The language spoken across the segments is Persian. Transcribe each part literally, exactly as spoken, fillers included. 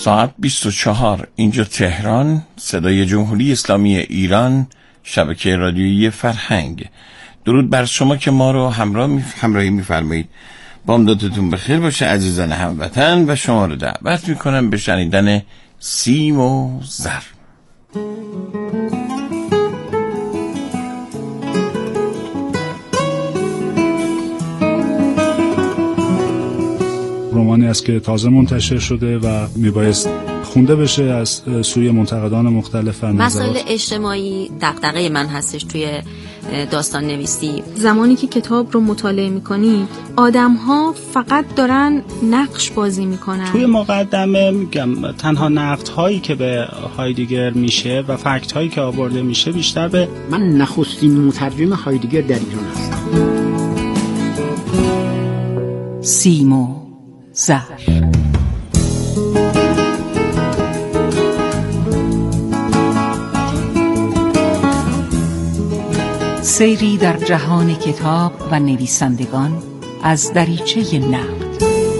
ساعت بیست و چهار اینجا تهران، صدای جمهوری اسلامی ایران، شبکه رادیویی فرهنگ. درود بر شما که ما رو همراه می همراهی می‌فرمایید. بامدادتون بخیر باشه عزیزان هموطن و شما رو دعوت می‌کنم به شنیدن سیم و زر. رمانی است که تازه منتشر شده و میبایست خونده بشه از سوی منتقدان مختلف. مسائل اجتماعی دغدغه من هستش توی داستان نویسی. زمانی که کتاب رو مطالعه میکنید آدم ها فقط دارن نقش بازی میکنن. توی مقدمه میگم تنها نقد هایی که به هایدگر میشه و فکت هایی که آورده میشه بیشتر به من نخستین مترجم هایدگر در ایران هستم. سیم و زر. سیری در جهان کتاب و نویسندگان از دریچه نقد.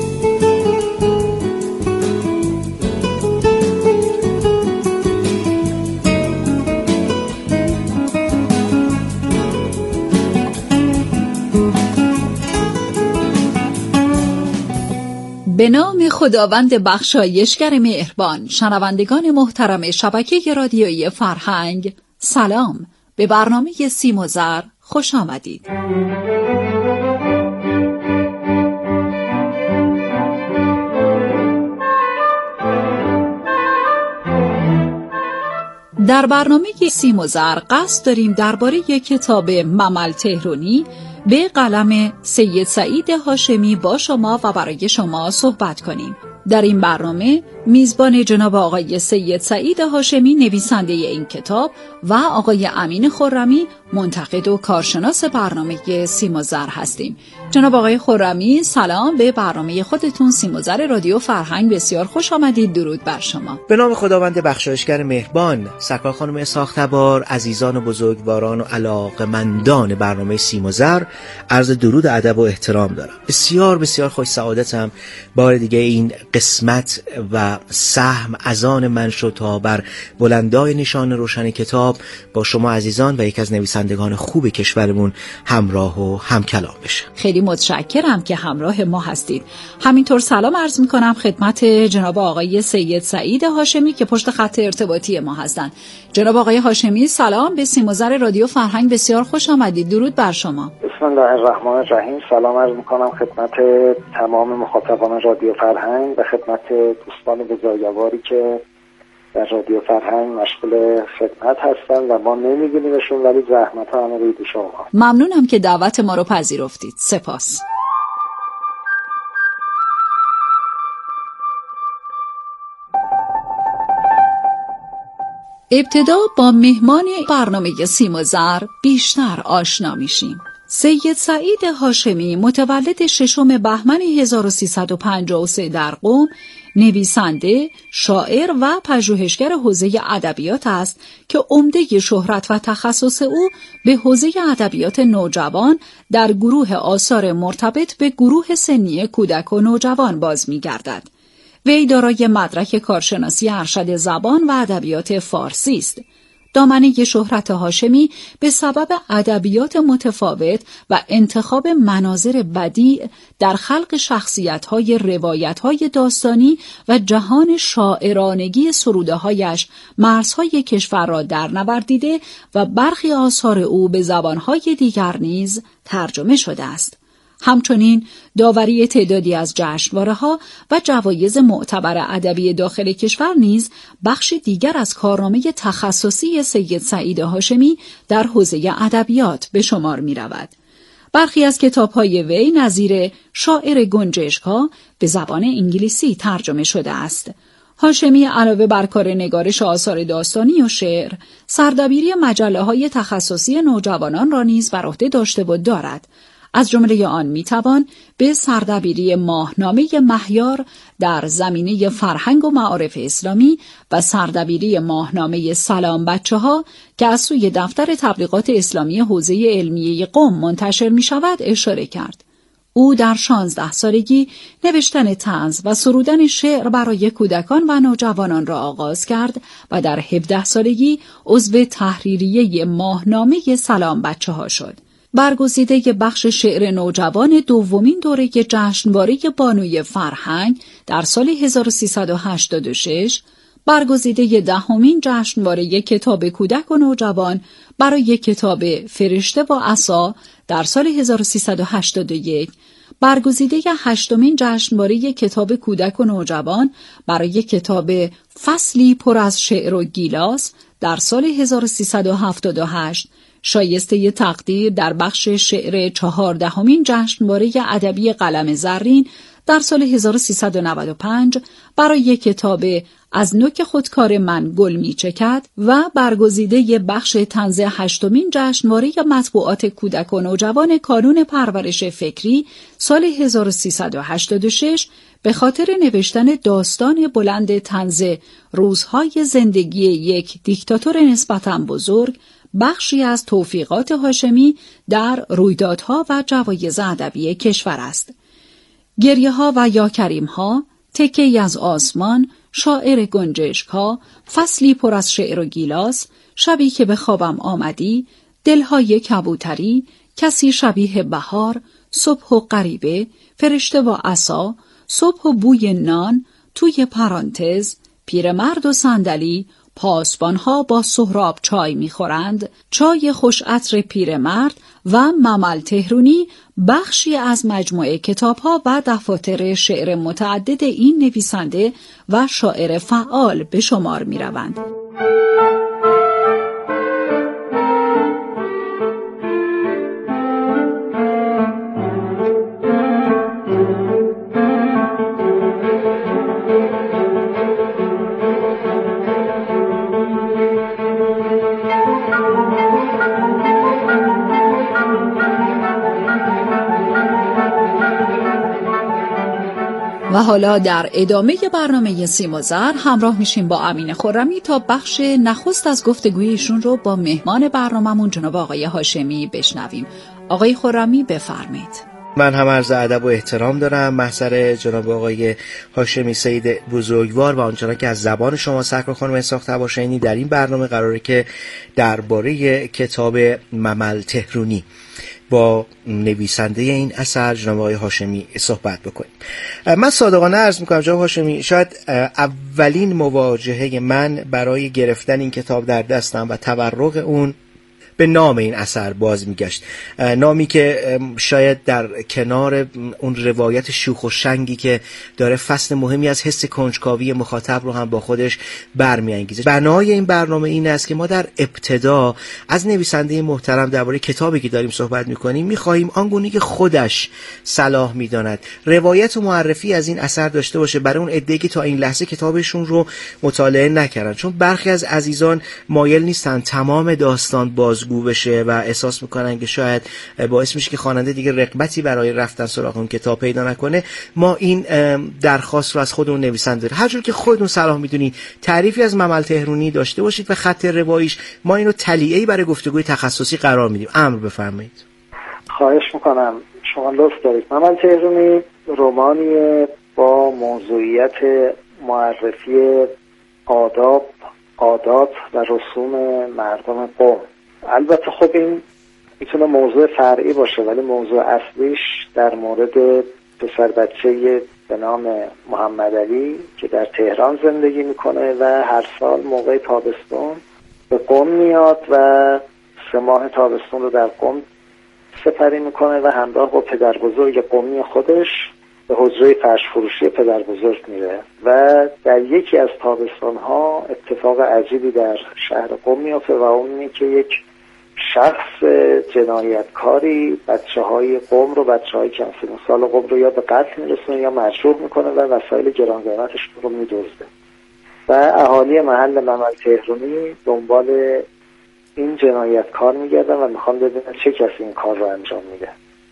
به نام خداوند بخشایشگر مهربان. شنوندگان محترم شبکه رادیویی فرهنگ، سلام. به برنامه سیم و زر خوش آمدید. در برنامه سیم و زر قصد داریم درباره یک کتاب ممل تهرانی به قلم سید سعید هاشمی با شما و برای شما صحبت کنیم. در این برنامه میزبان جناب آقای سید سعید هاشمی نویسنده این کتاب و آقای امین خرمی منتقد و کارشناس برنامه سیم و زر هستیم. جناب آقای خرمی سلام، به برنامه خودتون سیم و زر رادیو فرهنگ بسیار خوش آمدید. درود بر شما. به نام خداوند بخشایشگر مهربان. سرکار خانم ساختبار، عزیزان و بزرگواران و علاقه‌مندان برنامه سیم و زر، عرض درود ادب و احترام دارم. بسیار بسیار خوش سعادتم بار دیگه این قسمت و سهم از آن من شد تا بر بلندای نشان روشن کتاب با شما عزیزان و یکی از نویسندگان خوب کشورمون همراه و همکلام بشه. خیلی متشکرم که همراه ما هستید. همینطور سلام عرض میکنم خدمت جناب آقای سید سعید هاشمی که پشت خط ارتباطی ما هستند. جناب آقای هاشمی سلام، به سیم و زر رادیو فرهنگ بسیار خوش آمدید. درود بر شما. بسم الله الرحمن الرحیم. سلام عرض میکنم خدمت تمام مخاطبان رادیو فرهنگ و خدمت دوستان بزرگواری که در رادیو فرهنگ مشغول خدمت هستن و ما نمی‌بینیمشون، ولی زحمت ها همه روی شما. ممنونم که دعوت ما رو پذیرفتید. سپاس. ابتدا با مهمان برنامه سیم و زر بیشتر آشنا میشیم. سید سعید هاشمی متولد ششم بهمن هزار و سیصد و پنجاه و سه در قم، نویسنده، شاعر و پژوهشگر حوزه ادبیات است که عمده شهرت و تخصص او به حوزه ادبیات نوجوان در گروه آثار مرتبط به گروه سنی کودک و نوجوان باز می‌گردد. وی دارای مدرک کارشناسی ارشد زبان و ادبیات فارسی است. دامنه شهرت هاشمی به سبب ادبیات متفاوت و انتخاب مناظر بدیع در خلق شخصیت‌های روایت‌های داستانی و جهان شاعرانگی سروده‌هایش مرزهای کشور را درنوردیده و برخی آثار او به زبان‌های دیگر نیز ترجمه شده است. همچنین داوری تعدادی از جشنواره‌ها و جوایز معتبر ادبی داخل کشور نیز بخش دیگر از کارنامه تخصصی سید سعید هاشمی در حوزه ادبیات به شمار می‌رود. برخی از کتاب‌های وی نظیر شاعر گنجشک‌ها به زبان انگلیسی ترجمه شده است. هاشمی علاوه بر کار نگارش آثار داستانی و شعر، سردبیری مجله‌های تخصصی نوجوانان را نیز بر عهده داشته و دارد. از جمله آن میتوان به سردبیری ماهنامه مهیار در زمینه فرهنگ و معارف اسلامی و سردبیری ماهنامه سلام بچه ها که از سوی دفتر تبلیغات اسلامی حوزه علمیه قم منتشر می شود اشاره کرد. او در شانزده سالگی نوشتن طنز و سرودن شعر برای کودکان و نوجوانان را آغاز کرد و در هفده سالگی عضو تحریریه ماهنامه سلام بچه ها شد. برگزیده بخش شعر نوجوان دومین دوره جشنواره بانوی فرهنگ در سال هزار و سیصد و هشتاد و شش، برگزیده دهمین جشنواره کتاب کودک و نوجوان برای کتاب فرشته و عصا در سال هزار و سیصد و هشتاد و یک، برگزیده هشتمین جشنواره کتاب کودک و نوجوان برای کتاب فصلی پر از شعر و گیلاس در سال هزار و سیصد و هفتاد و هشت، شایسته تقدیر در بخش شعر چهاردهمین جشنواره ادبی قلم زرین در سال هزار و سیصد و نود و پنج برای کتاب از نوک خودکار من گل می چکد و برگزیده بخش طنز هشتمین جشنواره مطبوعات کودک و نوجوان کانون پرورش فکری سال هزار و سیصد و هشتاد و شش به خاطر نوشتن داستان بلند طنز روزهای زندگی یک دیکتاتور نسبتاً بزرگ، بخشی از توفیقات هاشمی در رویدادها و جوایز ادبی کشور است. گریه ها و یا کریم ها، تکه‌ای از آسمان، شاعر گنجشک ها، فصلی پر از شعر و گیلاس، شبی که به خوابم آمدی، دلهای کبوتری، کسی شبیه بهار، صبح و غریبه، فرشته و عصا، صبح و بوی نان، توی پرانتز، پیرمرد و صندلی، پاسبانها با سهراب چای می‌خورند، چای خوش عطر پیرمرد و ممل تهرونی بخشی از مجموعه کتاب‌ها و دفاتر شعر متعدد این نویسنده و شاعر فعال به شمار می‌روند. و حالا در ادامه برنامه سیم و زر همراه میشیم با امین خرمی تا بخش نخست از گفتگویشون رو با مهمان برنامه‌مون جناب آقای هاشمی بشنویم. آقای خرمی بفرمایید. من هم عرض ادب و احترام دارم محضر جناب آقای هاشمی سید بزرگوار و آنچنان که از زبان شما سرکار خانم اسحاق طباشینی در این برنامه قراره که درباره کتاب ممل تهرونی با نویسنده این اثر جناب آقای هاشمی صحبت بکنیم. من صادقانه عرض میکنم جناب هاشمی، شاید اولین مواجهه من برای گرفتن این کتاب در دستم و تورق اون به نام این اثر باز میگشت، نامی که شاید در کنار اون روایت شوخ و شنگی که داره فصل مهمی از حس کنجکاوی مخاطب رو هم با خودش برمیانگیزه. بنای این برنامه این است که ما در ابتدا از نویسنده محترم درباره کتابی که داریم صحبت میکنیم میخواهیم آنگونه که خودش صلاح میداند روایت و معرفی از این اثر داشته باشه برای اون عده‌ای که تا این لحظه کتابشون رو مطالعه نکردن، چون برخی از عزیزان مایل نیستن تمام داستان بازگو بشه و احساس میکنن که شاید باعث میشه که خواننده دیگه رغبتی برای رفتن سراغ اون کتاب پیدا نکنه. ما این درخواست رو از خودمون نویسنده هر جور که خودتون صلاح میدونید تعریفی از ممل تهرونی داشته باشید و خط رواییش ما اینو تلیعه‌ای برای گفتگوی تخصصی قرار میدیم. امر بفرمایید. خواهش میکنم. شما لطف دارید. ممل تهرونی رمانی با موضوعیت معرفی آداب، عادات و رسوم مردم قم. البته خب این میتونه موضوع فرعی باشه ولی موضوع اصلیش در مورد پسر بچه به نام محمد علی که در تهران زندگی میکنه و هر سال موقع تابستون به قم میاد و سه ماه تابستون رو در قم سپری میکنه و همراه با پدر بزرگ قمی خودش به حجره فرش فروشی پدر بزرگ میره و در یکی از تابستان ها اتفاق عجیبی در شهر قم میافته و اون اینه که یک شخص جنایتکاری بچه های قم رو بچه های کم سن و سال قم رو یا به قتل میرسونه یا مجروح میکنه و وسایل گران قیمتش رو میدزده و اهالی محل ممل تهرونی دنبال این جنایتکار میگردن و میخوان ببینن چه کسی این کار رو انجام میده.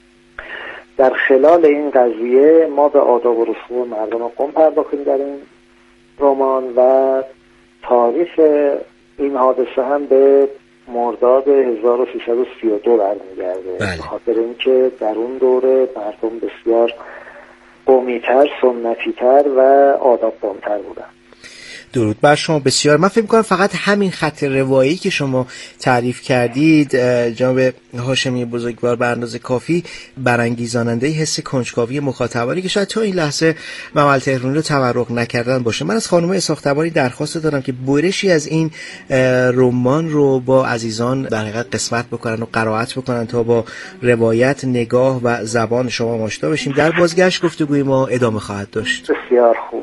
در خلال این قضیه ما به آداب و رسوم مردم قم پرداختیم در این رمان و تاریخ این حادثه هم به مرداد هزار و سیصد و سی و دو برمیگرده. بله. به خاطر اینکه در اون دوره مردم بسیار قومی‌تر، سنتی‌تر و آداب‌دان‌تر بودن. درود بر شما. بسیار. من فکر می‌کنم فقط همین خط روایی که شما تعریف کردید جناب هاشمی بزرگوار به اندازه کافی برانگیزاننده حس کنجکاوی مخاطبانی که شاید تا این لحظه ممل تهرانی رو تورق نکردن باشه. من از خانم اسحاق تباری درخواست دارم که برشی از این رمان رو با عزیزان در حقیقت قسمت بکنن و قرائت بکنن تا با روایت، نگاه و زبان شما آشنا بشیم. در بازگشت گفتگوی ما ادامه خواهد داشت. بسیار خوب.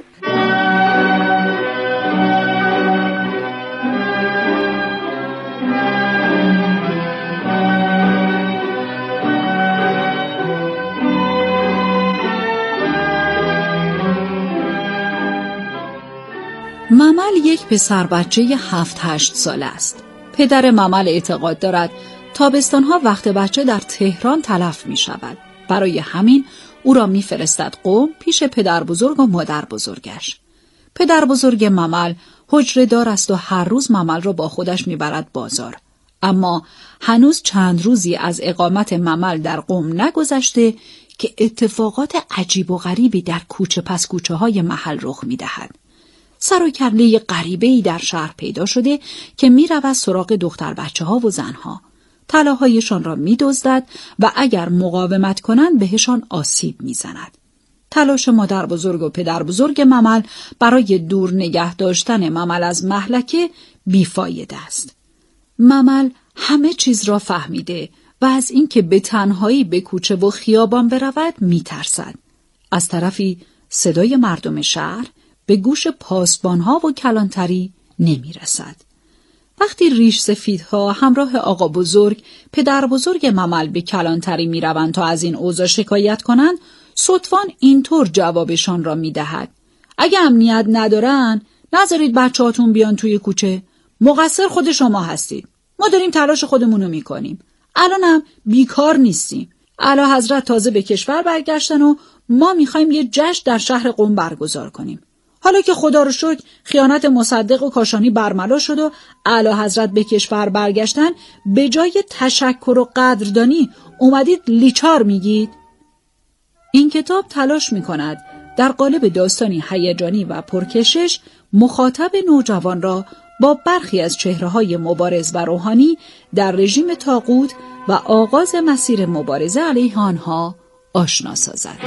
ممل یک پسر بچه هفت هشت ساله است. پدر ممل اعتقاد دارد تابستانها وقت بچه در تهران تلف می شود. برای همین او را می فرستد قم پیش پدر بزرگ و مادر بزرگش. پدر بزرگ ممل حجره دار است و هر روز ممل را با خودش می برد بازار. اما هنوز چند روزی از اقامت ممل در قم نگذشته که اتفاقات عجیب و غریبی در کوچه پس کوچه های محل رخ می دهد. سر و کله غریبه‌ای در شهر پیدا شده که می رود سراغ دختر بچه ها و زنها. طلاهایشان را می دزدد و اگر مقاومت کنند بهشان آسیب می زند. تلاش مادر بزرگ و پدر بزرگ ممل برای دور نگه داشتن ممل از مهلکه بیفایده است. ممل همه چیز را فهمیده و از اینکه به تنهایی به کوچه و خیابان برود می ترسد. از طرفی صدای مردم شهر به گوش پاسبانها و کلانتری نمی رسد. وقتی ریش سفیدها همراه آقا بزرگ پدر بزرگ ممل به کلانتری می روند تا از این اوضاع شکایت کنند، صدفان اینطور جوابشان را می دهد: اگه امنیت ندارن نذارید بچه هاتون بیان توی کوچه، مقصر خود شما هستید، ما داریم تلاش خودمونو می کنیم، الانم بیکار نیستیم، اعلی حضرت تازه به کشور برگشتن و ما می خوایم یه جشن در شهر قم برگزار کنیم. حالا که خدا رو شکر خیانت مصدق و کاشانی برملا شد و اعلی حضرت به کشور برگشتن، به جای تشکر و قدردانی اومدید لیچار میگید؟ این کتاب تلاش میکند در قالب داستانی هیجانی و پرکشش مخاطب نوجوان را با برخی از چهره‌های مبارز و روحانی در رژیم طاغوت و آغاز مسیر مبارزه علیه آنها آشنا سازد.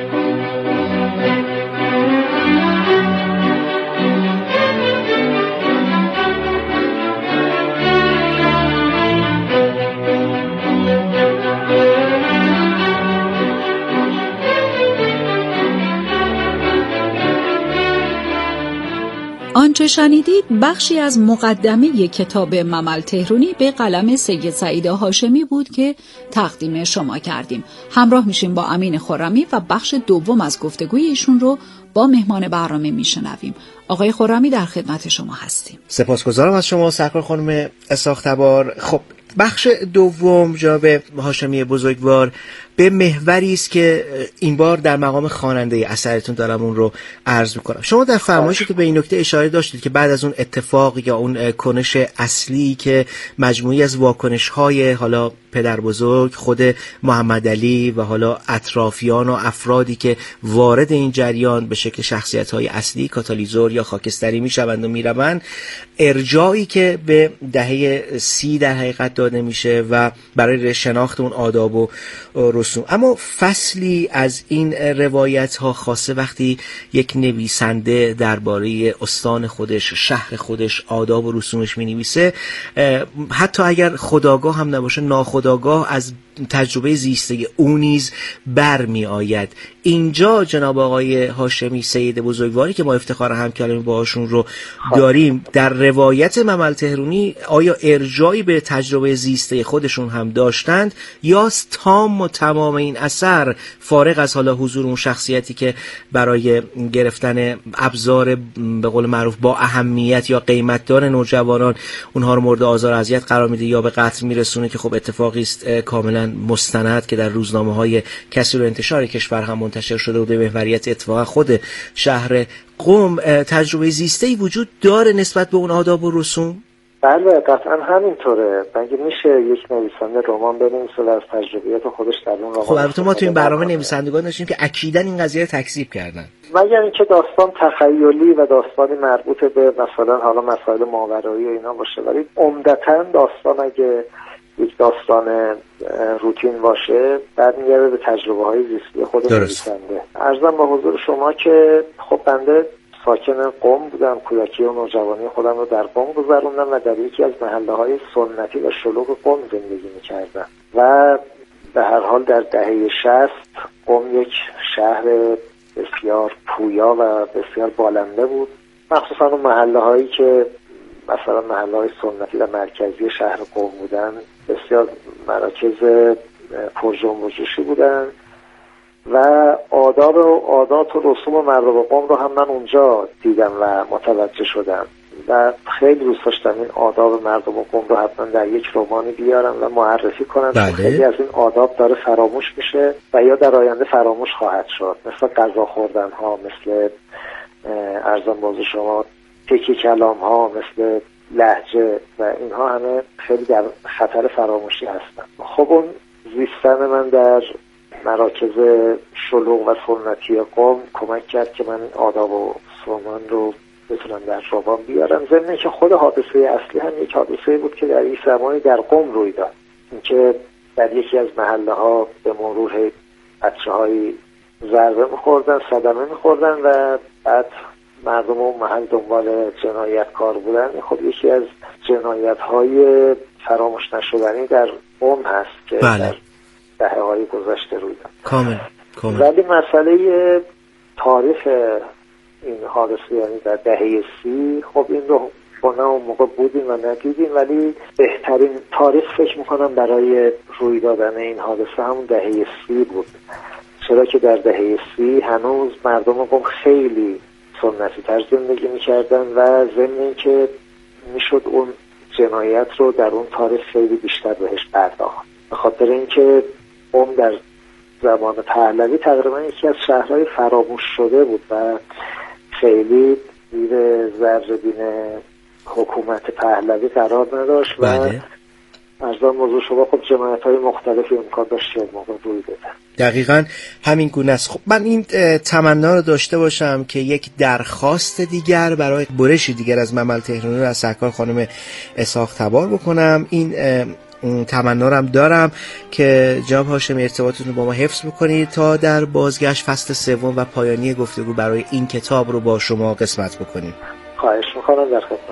آنچه شنیدید بخشی از مقدمه کتاب ممل تهرانی به قلم سید سعید هاشمی بود که تقدیم شما کردیم. همراه میشیم با امین خرمی و بخش دوم از گفتگوی ایشون رو با مهمان برنامه میشنویم. آقای خرمی در خدمت شما هستیم. سپاسگزارم از شما سرکار خانم اسحاق تبار. خب بخش دوم جناب هاشمی بزرگوار به محوری است که این بار در مقام خواننده اثرتون دارم اون رو عرض میکنم. شما در فرمایشتون به این نکته اشاره داشتید که بعد از اون اتفاق یا اون کنش اصلی که مجموعی از واکنش‌های حالا پدر بزرگ، خود محمد علی و حالا اطرافیان و افرادی که وارد این جریان به شکل شخصیت‌های اصلی کاتالیزور یا خاکستری میشوند و میروند، ارجاعی که به دهه سی در حقیقت داده میشه و برای شناخت اون آداب و رسوم. اما فصلی از این روایت ها خاصه وقتی یک نویسنده درباره استان خودش، شهر خودش، آداب و رسومش می نویسه، حتی اگر خودآگاه هم نباشه ناخودآگاه از تجربه زیسته او نیز برمی آید. اینجا جناب آقای هاشمی سید بزرگواری که ما افتخار همکلامی باهاشون رو داریم، در روایت ممل تهرانی آیا ارجاعی به تجربه زیسته خودشون هم داشتند یا تام و تمام این اثر فارغ از حالا حضور اون شخصیتی که برای گرفتن ابزار به قول معروف با اهمیت یا قیمتدار نوجوانان اونها رو مورد آزار و اذیت قرار میده یا به قتل میرسونه که خب اتفاقی است کاملا مستند که در روزنامه‌های کثیر انتشار کشور هم منتشر شده و به محوریت اتفاق خود شهر قم، تجربه زیسته‌ای وجود داره نسبت به اون آداب و رسوم؟ بله قطعا همینطوره. مگه میشه یک نویسنده رمان بنویسه و از تجربیات خودش در اون رمان؟ خب البته ما تو این برنامه نویسندگان داشتیم که اکیداً این قضیه رو تکذیب کردن. مگر اینکه داستان تخیلی و داستانی مربوط به مثلا حالا مسائل ماورایی و اینا باشه، ولی عمدتاً داستان اگه یک داستان روتین باشه برمیگرده به تجربه های زیستی خود نویسنده. عرضم به حضور شما که خب بنده ساکن قم بودم، کودکی و نوجوانی خودم رو در قم گذروندم و در یکی از محله های سنتی و شلوغ قم زندگی میکردم و به هر حال در دهه شصت قم یک شهر بسیار پویا و بسیار بالنده بود، مخصوصا اون محله هایی که مثلا محله های سنتی و مرکزی شهر قم بودن بسیار مراکز پر جنب و جوشی بودن و آداب و عادات و رسوم مردم قم رو هم من اونجا دیدم و متوجه شدم و خیلی دوست داشتم این آداب مردم قم رو حتما در یک رمانی بیارم و معرفی کنم. بله. خیلی از این آداب داره فراموش میشه و یا در آینده فراموش خواهد شد، مثل غذا خوردن ها، مثل ارزم بازو شما تکی کلام ها، مثل لهجه و اینها همه خیلی در خطر فراموشی هستن. خب اون زیستن من در مراکز شلوغ و سنتی قم کمک کرد که من آداب و رمان رو بتونم در رمان بیارم، ضمن که خود حادثه اصلی هم یک حادثه بود که در یک زمانی در قم روی داد، اینکه در یکی از محله ها به مرور بچه های ضربه میخوردن، صدمه میخوردن و بعد مردم اون محل دنبال جنایتکار بودن. خب یکی از جنایت های فراموش نشدنی در قم هست که بله. در دهه های گذشته روی داد. کامل کامل. ولی مسئله تاریخ این حادثه یعنی در دهه سی، خب این رو با نه اون موقع بودیم و ندیدیم، ولی بهترین تاریخ فکر میکنم برای روی دادن این حادثه همون دهه سی بود، چرا که در دهه سی هنوز مردم قم خیلی سنتی تر زندگی میکردن و ضمن این که میشد اون جنایت رو در اون تاریخ خیلی بیشتر بهش پرداخت، به خاطر اینکه قم در زمان پهلوی تقریبا یکی از شهرهای فراموش شده بود و خیلی زیر ذره‌بین حکومت پهلوی قرار نداشت و بله. از آن موضوع شما خب جنایت‌های مختلفی امکان داشت که موقع روی بده. دقیقاً همین گونه است. خب من این تمنا رو داشته باشم که یک درخواست دیگر برای برش دیگر از ممل تهرانی رو از سرکار خانم اسحاق تبار بکنم. این تمنا رو هم دارم که جناب هاشمی ارتباطتون رو با ما حفظ بکنید تا در بازگشت فصل سوم و پایانی گفتگو برای این کتاب رو با شما قسمت بکنیم. خواهش می‌کنم، در خدمت.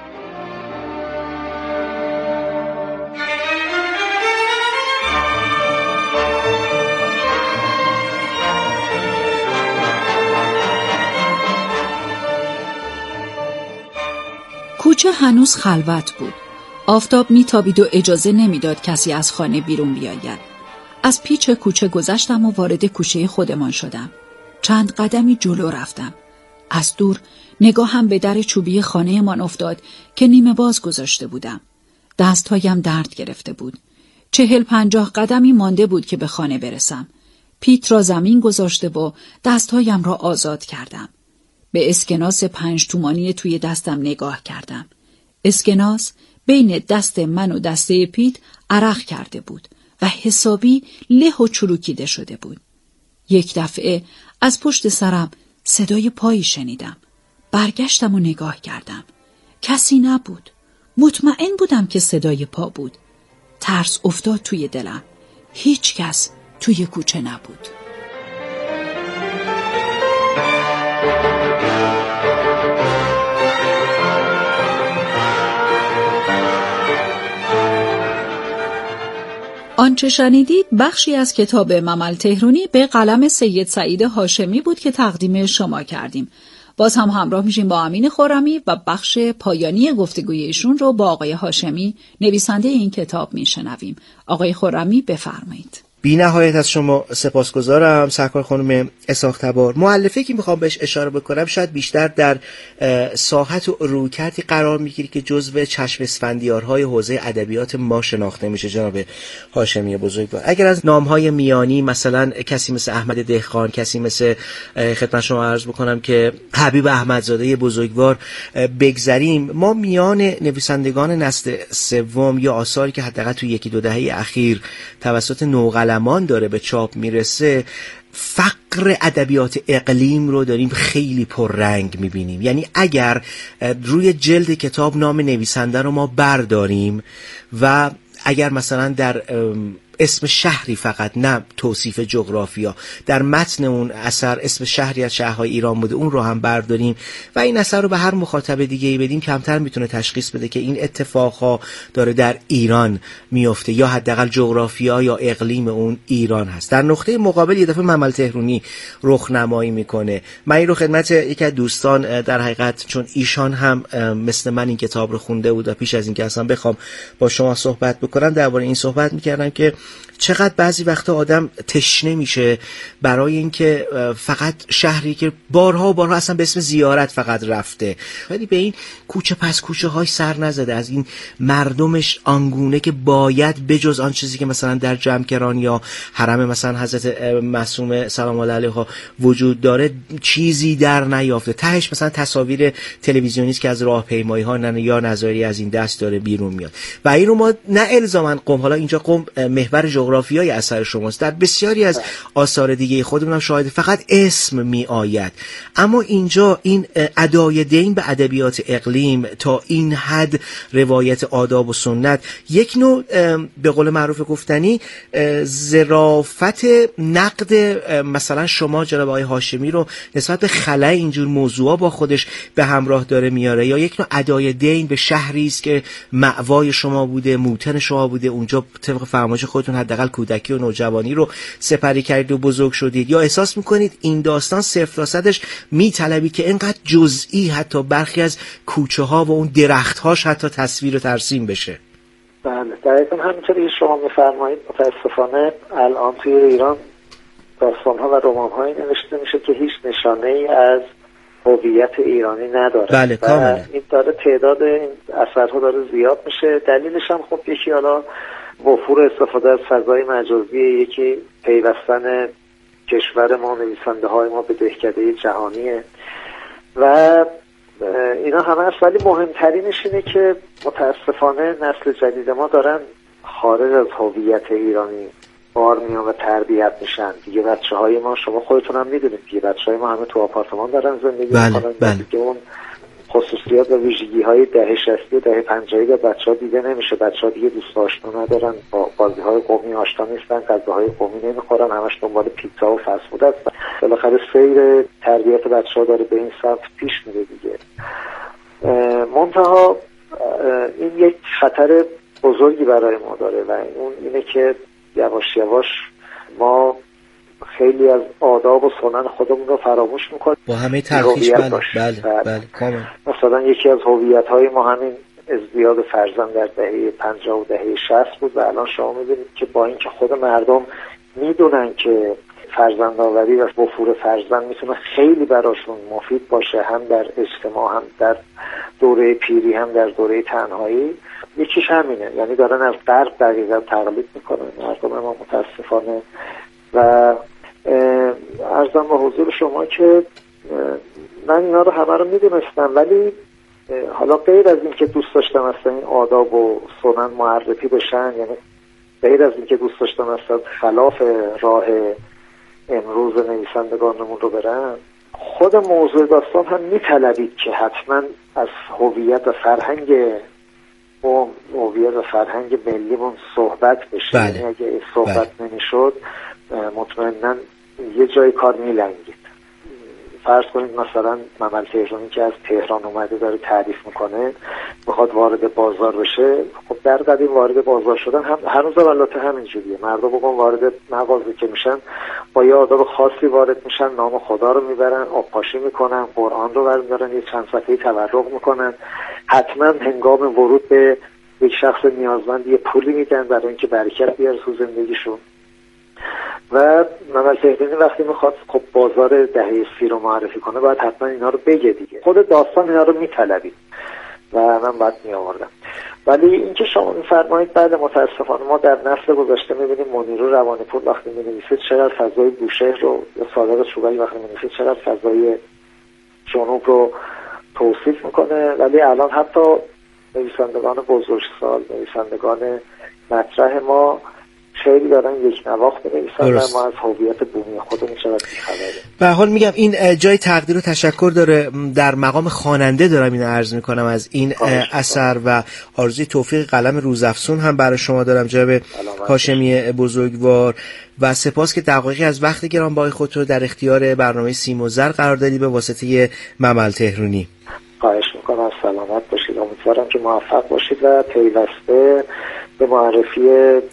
کوچه هنوز خلوت بود. آفتاب میتابید و اجازه نمیداد کسی از خانه بیرون بیاید. از پیچ کوچه گذشتم و وارد کوچه خودمان شدم. چند قدمی جلو رفتم. از دور نگاهم به در چوبی خانه من افتاد که نیمه باز گذاشته بودم. دستهایم درد گرفته بود. چهل پنجاه قدمی مانده بود که به خانه برسم. پیت را زمین گذاشته و دستهایم را آزاد کردم. به اسکناس پنج تومانی توی دستم نگاه کردم. اسکناس بین دست من و دسته پیت عرق کرده بود و حسابی له و چروکیده شده بود. یک دفعه از پشت سرم صدای پایی شنیدم. برگشتم و نگاه کردم. کسی نبود. مطمئن بودم که صدای پا بود. ترس افتاد توی دلم. هیچ کس توی کوچه نبود. آنچه شنیدید بخشی از کتاب ممل تهرانی به قلم سید سعید هاشمی بود که تقدیم شما کردیم. باز هم همراه میشیم با امین خرمی و بخش پایانی گفتگوی ایشون رو با آقای هاشمی نویسنده این کتاب میشنویم. آقای خرمی بفرمایید. بی نهایت از شما سپاسگزارم سرکار خانم اسحاق تبار. مؤلفه‌ای که میخوام بهش اشاره بکنم شاید بیشتر در ساحت و رویکردی قرار میگیره که جزو چشم اسفندیارهای حوزه ادبیات ما شناخته میشه. جناب هاشمی بزرگوار، اگر از نامهای میانی مثلا کسی مثل احمد دهقان، کسی مثل خدمت شما عرض بکنم که حبیب احمدزاده بزرگوار بگذریم، ما میان نویسندگان نسل سوم یا آثاری که حداقل تو یکی دو دهه اخیر توسط نوقلمان داره به چاپ میرسه، فقر ادبیات اقلیم رو داریم خیلی پررنگ میبینیم. یعنی اگر روی جلد کتاب نام نویسنده رو ما برداریم و اگر مثلا در اسم شهری فقط، نه توصیف جغرافیا، در متن اون اثر اسم شهری از شهرهای ایران بوده، اون رو هم برداریم و این اثر رو به هر مخاطب دیگه‌ای بدیم، کمتر میتونه تشخیص بده که این اتفاقها داره در ایران میفته یا حداقل جغرافیا یا اقلیم اون ایران هست. در نقطه مقابل یه دفعه ممل تهرونی رخنمایی میکنه. من این رو خدمت یکی از دوستان در حقیقت، چون ایشان هم مثل من این کتاب رو خونده بود و پیش از اینکه اصلا بخوام با شما صحبت بکنم درباره این صحبت میکردم که چقدر بعضی وقتا آدم تشنه میشه برای اینکه فقط شهری که بارها و بارها اصلا به اسم زیارت فقط رفته، ولی به این کوچه پس کوچه های سر نزده، از این مردمش آنگونه که باید بجز آن چیزی که مثلا در جمکران یا حرم مثلا حضرت معصوم سلام الله علیها وجود داره چیزی در نیافته. تهش مثلا تصاویر تلویزیونی است که از راهپیمایی ها یا نظری از این دست داره بیرون میاد و این رو ما نه الزاما قم، حالا اینجا قم محور جغرافیای اثر شماست، در بسیاری از آثار دیگه خودمونم شاهد فقط اسم می آید، اما اینجا این ادای دین به ادبیات اقلیم تا این حد روایت آداب و سنت، یک نوع به قول معروف گفتنی ظرافت نقد مثلا شما جناب آقای هاشمی رو نسبت به خلأ اینجور موضوعا با خودش به همراه داره میاره، یا یک نوع ادای دین به شهری است که مأوای شما بوده، موطن شما بوده، اونجا طبق فرمایش خودتون حداقل کودکی و نوجوانی رو سپری کردید و بزرگ شدید، یا احساس میکنید این داستان صفر تا صدش میطلبید که اینقدر جزئی حتی برخی از کوچه ها و اون درخت هاش حتی تصویر و ترسیم بشه؟ بله دقیقا همینطوری که شما میفرمایید. متاسفانه الان توی ایران داستان ها و رمان هایی نوشته میشه که هیچ نشانه ای از هویت ایرانی نداره. بله کاملا. این داره تعداد این اثرها داره زیاد میشه. دلیلش هم خب یکی حالا وفور استفاده از فضای مجازی، یکی پیوستن کشور ما، نویسنده های ما به دهکده جهانیه و اینا همه هست، ولی مهمترینش اینه که متاسفانه نسل جدید ما دارن خارج از هویت ایرانی بار میان و تربیت میشن دیگه. بچه های ما، شما خودتون هم میدونید دیگه، بچه های ما همه تو آپارتمان دارن زندگی بله، میکنن بله. دیگه اون خصوصیات و ویژگی های دهه شصتی و دهه پنجاهی به بچه ها دیده نمیشه. بچه ها دیگه دوست آشنا ندارن، با بازی های قومی آشنا نیستن، غذاهای قومی نمیخورن، همش دنبال پیتزا و فست فود هستن. بالاخره سیر تربیت بچه ها داره به این سمت پیش میره دیگه. منتها این یک خطر بزرگی برای ما داره و اون اینه که یواش یواش ما خیلی از آداب و سنن خودمون رو فراموش میکنیم با همه تلخیش. بله بله بله, بله. کاملا. مثلا یکی از هویت‌های ما همین ازدیاد فرزند در دهه پنجاه و دهه شصت بود و الان شما می‌بینید که با اینکه خود مردم میدونن که فرزندآوری و وفور فرزند میتونه خیلی براشون مفید باشه، هم در اجتماع، هم در دوره پیری، هم در دوره تنهایی، یکیش همینه. یعنی دارن از غرب دقیقا تقلید میکنن مردم ما متاسفانه. و عرضم به حضور شما که من اینا رو همه رو میدونستم، ولی حالا غیر از این که دوست داشتم اصلا این آداب و سنن معرفی بشن، یعنی غیر از این که دوست داشتم اصلا خلاف راه امروز نویسندگانمون رو برن، خود موضوع داستان هم میطلبید که حتما از هویت و فرهنگ و هویت و فرهنگ ملیمون صحبت بشه. بله. یعنی اگه صحبت بله. نمیشد مطمئناً یه جای کار میلنگید. فرض کنید مثلا ممل تهرانی که از تهران اومده داره تعریف میکنه، بخواد وارد بازار بشه، خب در قدیم وارد بازار شدن هم هنوز البته همینجوریه. مردم بگن وارد مغازه که میشن با یه آداب خاصی وارد میشن، نام خدا رو میبرن، آبپاشی میکنن، قرآن رو برمیدارن، یه چند صفحه تورق میکنن، حتما هنگام ورود به یک شخص نیازمند یه پولی میدن برای اینکه برکت بیاره تو زندگیشون. و ممل تهرانی وقتی میخواد خب بازار دهه سی رو معرفی کنه باید حتما اینا رو بگه دیگه، خود داستان اینا رو میطلبید و من باید میآوردم. ولی اینکه شما میفرمایید بله متاسفانه ما در نسل گذشته میبینیم منیرو روانی‌پور وقتی مینویسید چقدر فضای بوشهر رو، یا صادق چوبکی وقتی مینویسید چقدر فضای جنوب رو توصیف میکنه، ولی الان حتی نویسندگان بزرگسال، نویسندگان مطرح ما خیلی دارن یک نواخت بنویسن و ما از هویت بومی خودمون چقدر بی‌خبریم. به هر حال میگم این جای تقدیر و تشکر داره. در مقام خواننده دارم اینو عرض میکنم از این اثر و آرزوی توفیق قلم روزافزون هم برای شما دارم جناب هاشمی بزرگوار، و سپاس که دقایقی از وقت گرانبهای خودت رو در اختیار برنامه سیم و زر قرار دادی به واسطه ممل تهرانی. خواهش میکنم، سلامت باشید، امیدوارم که موفق باشید و پیوسته به معرفی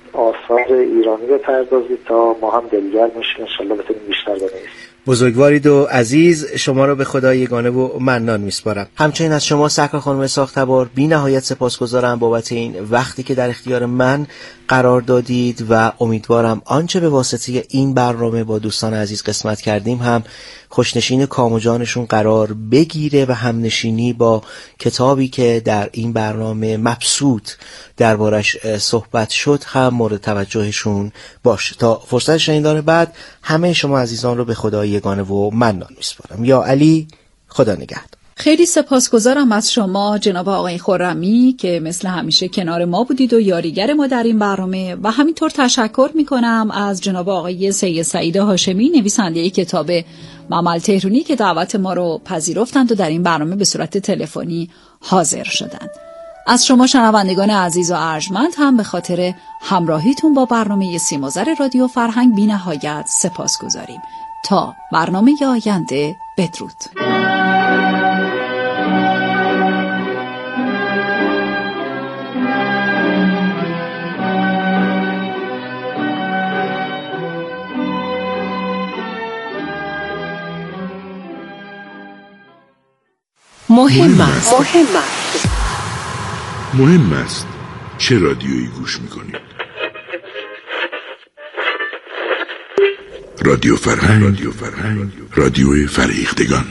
آثار ایرانی بپردازید تا ما هم دلگرم میشیم، انشالله بتونیم بیشتر بنویسیم. بزرگوارید و عزیز، شما رو به خدای یگانه و منان میسپارم. همچنین از شما سرکار خانم ساختبار بی نهایت سپاسگزارم بابت این وقتی که در اختیار من قرار دادید و امیدوارم آنچه به واسطه این برنامه با دوستان عزیز قسمت کردیم هم خوشنشین کام و جانشون قرار بگیره و همنشینی با کتابی که در این برنامه مبسوط دربارش صحبت شد هم مورد توجهشون باشه. تا فرصت شنیدن بعد همه شما عزیزان رو به خدای یگانه و منان میسپارم. یا علی، خدا نگهدار. خیلی سپاسگزارم از شما جناب آقای خرمی که مثل همیشه کنار ما بودید و یاریگر ما در این برنامه، و همینطور تشکر میکنم از جناب آقای سید سعید هاشمی نویسنده کتاب ممل تهرانی که دعوت ما رو پذیرفتند و در این برنامه به صورت تلفنی حاضر شدند. از شما شنوندگان عزیز و ارجمند هم به خاطر همراهیتون با برنامه سیم و زر رادیو فرهنگ بی نهایت سپاسگزاریم. تا برنامه آینده، بدرود. مهم است. مهم است. مهم است چه رادیویی گوش میکنید؟ رادیو فرهنگ، رادیو فرهنگ، رادیوی فرهیختگان.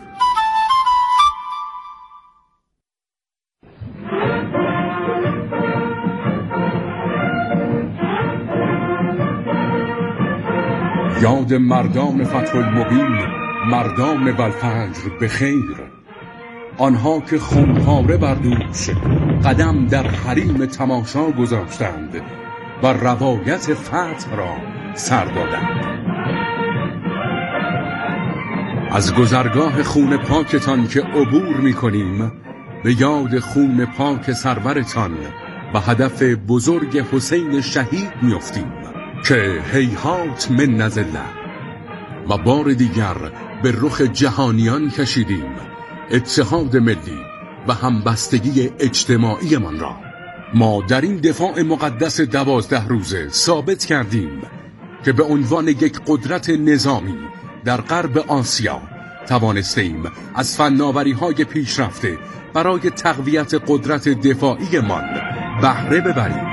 یاد مردان فتح المبین، مردان والفجر به خیر، آنها که خونپاره بر دوش قدم در حریم تماشا گذاشتند و روایت فتح را سر دادند. از گذرگاه خون پاکتان که عبور می کنیم به یاد خون پاک سرورتان و هدف بزرگ حسین شهید می افتیم که هیهات من نزله، و بار دیگر به رخ جهانیان کشیدیم اتحاد ملی و همبستگی اجتماعی من را. ما در این دفاع مقدس دوازده روزه ثابت کردیم که به عنوان یک قدرت نظامی در غرب آسیا توانستیم از فناوری‌های پیشرفته برای تقویت قدرت دفاعی من بهره ببریم.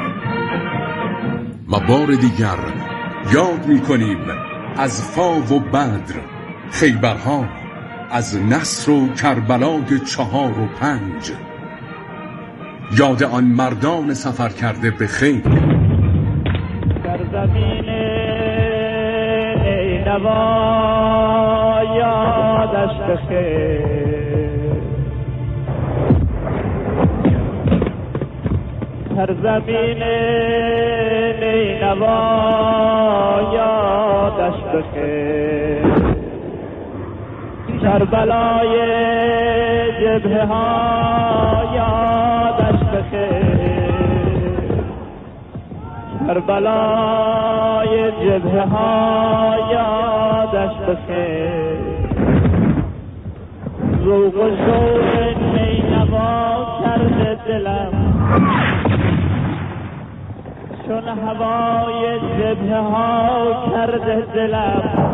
و بار دیگر یاد می‌کنیم از فا و بدر، خیبرها، از نصر و کربلای چهار و پنج، یاد آن مردان سفر کرده به خیر. در زمین نینوا یادش بخیر، در زمین نینوا یادش بخیر، کربلای جبهه ها یادش بخیر، کربلای جبهه ها یادش بخیر، ذوق و شوق نینوا کرده دلم چون هوای جبهه ها کرده دلم،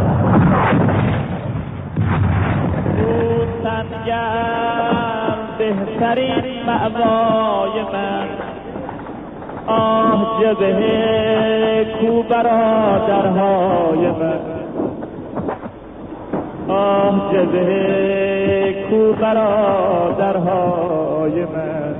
سنگم بهترین مأوای من، آه جبهه کو برادرهای من، آه جبهه کو برادرهای من.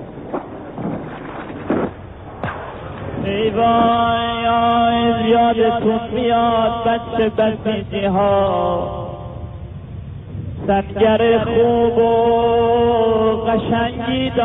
ای وای آی یادتون میاد بچه بسیجی ها، سنگر خوب و قشنگی